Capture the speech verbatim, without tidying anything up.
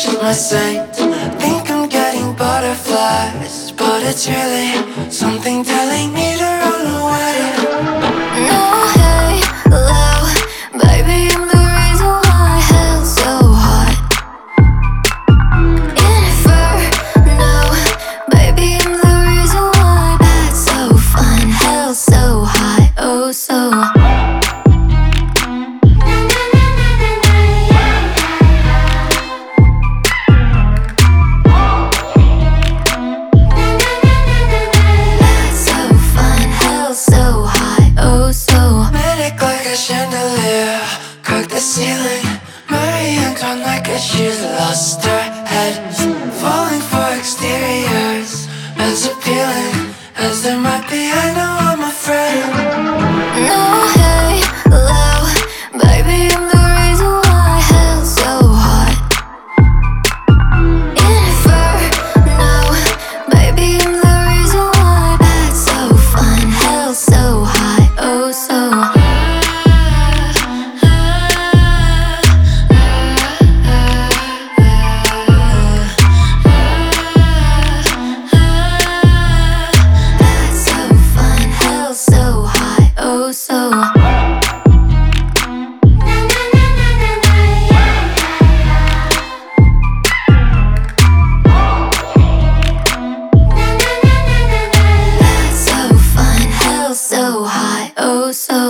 she's my saint. Think I'm getting butterflies, but it's really something telling me to run away. No halo, baby, I'm the reason why hell's so hot. Inferno, baby, I'm the reason why that's so fun. Hell's so hot, oh so hot. So high, oh so Manic like a chandelier, crack the ceiling. Marie Antoinette like she's lost her head. Falling for exteriors, as appealing as there might be. I know I'm afraid. no halo, baby, I'm the reason why hell's so hot. Inferno, baby, I'm the reason why that's so fun. Hell's so hot, oh so that's so fun. Hell's so hot, oh so that's so fun. Hell's so hot, oh so